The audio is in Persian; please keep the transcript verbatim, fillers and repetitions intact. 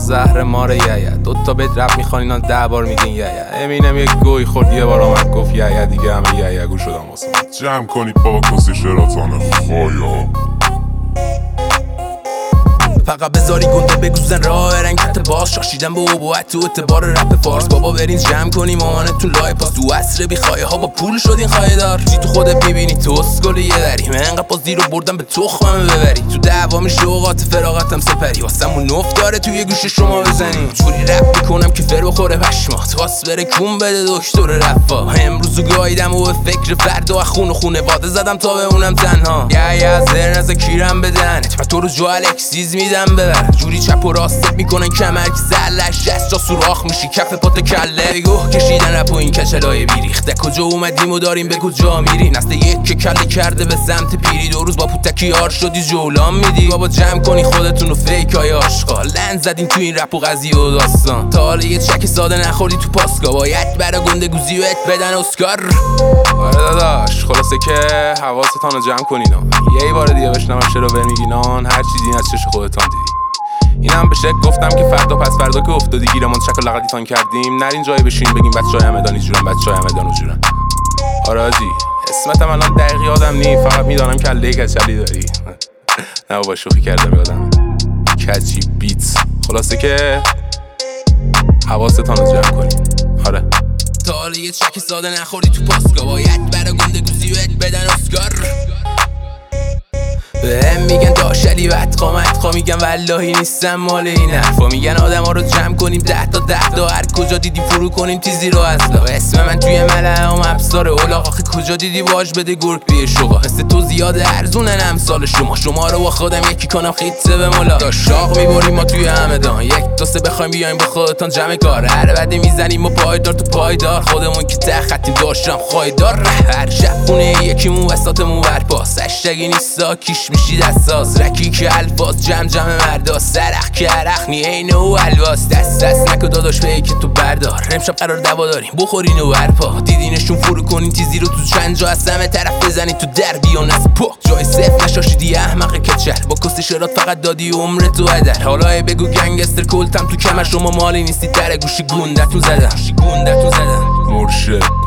زهر ماره یه دو تا بیت رپ میخوان اینا ده بار میگین یه یه امینم یک گوی خورد یه بار آمد گفت یه یه دیگه همه یه یه گو شدم واسه جمع کنید بابا کسی شراتان خوایا فقط بذاری گنده بگوزن راه رنگت باز شاشیدن به عبوت تو اعتبار رپ فارس بابا برین جمع کنیم مامانتون لای پاس تو عصر بی خواهی ها با پول شدین خواهی دار چی تو خودت میبینی تو اسکل یه دری من انقدر پاس دیرو بردم به تخمم ببری تو دعوامی شوقات فراغتم سپری واسمون نفت داره توی گوش شما بزنی جوری رپ میکنم که فر بخوره پشمات خواست بره کون بده دکتر رفا امروز گاییدم و به فکر فردا و خون و خونواده زدم تا بمونم تنها یا یا زر نزا کیرم بدنت و تو رو جو الکسیز میدم ببر جوری چپ و راستت میکنن کمر که زلش جست جا سوراخ میشی کف پات کله بگو کشیدن رپ و این کچلای بیریخته کجا اومدیم و داریم به کجا میرین نسل یک که کله کرده به سمت پیری دو روز با پوتکی یار شدی جولان میدی بابا جمع کنی خودتون و فیک های آشغال لند زدین تو این رپ و قضیه و داستان تا حالا یه چک ساده نخوردی تو پاسکا باید برا گنده گوزی و ات بدن اسکار آره داداش خلاصه که حواستان رو جمع کنین یه بار دیگه بشنوم چرا برمیگینان هر چیزی از چش خودتان دیدی اینم به شک گفتم که فردا پس فردا که افتادی گیرمون شکل لقدیتان کردیم نرین جایی بشین بگیم بچهای همدان اینجورن بچهای همدان اونجورن آره حاجی اسمتم الان دقیق یادم نی فقط میدانم کله کچلی داری نه بابا شوخی کردم یادم کچی بیت خلاصه که حواستان رو جمع کنین آره تا حالا یه چک ساده نخوردی تو پاسکا باید برا گنده گوزی و ات بدن اسکار بهم میگن داشلی بد قامت خوا میگن واللهی نیستم مال این حرفا میگن آدم ها رو جمع کنیم ده تا ده تا هر کجا دیدی فرو کنیم تیزی رو اصلا اسم من توی ملعه هم ابزار اولاغ آخه کجا دیدی واج بده گرگ بیه شغا مثل تو زیاده ارزونن امثال شما شما رو با خودم یکی کنم خیطه به مولا تا شاق میبریم ما توی همدان یک تا سه بخوایم بیایم با خودتان جمع کار هر بده میزنیم و پایدار تو پایدار خودمون که ته خطیم داشتم خواهیدار هر شب خونه یکیمون وسطمون برپاس هشتگی نیستا کیش میشی دستاز رکی که الفاظ جمع جمع مردا سرخ که عرق نی اینه و الواز دست دست نکو داداش به که تو بردار امشب قرار دوا داریم بخورین و برپا دیدینشون فرو کنین تیزی رو تو چند جا از همه طرف بزنین تو در بیان از پا جای صفر نشاشیدی احمق کچل با کست شرات فقط دادی عمر تو هدر حالا بگو گنگستر کلتم تو کمر شما مالی نیستی در گوشی گوندتون زدم گوندتون زدم مرشد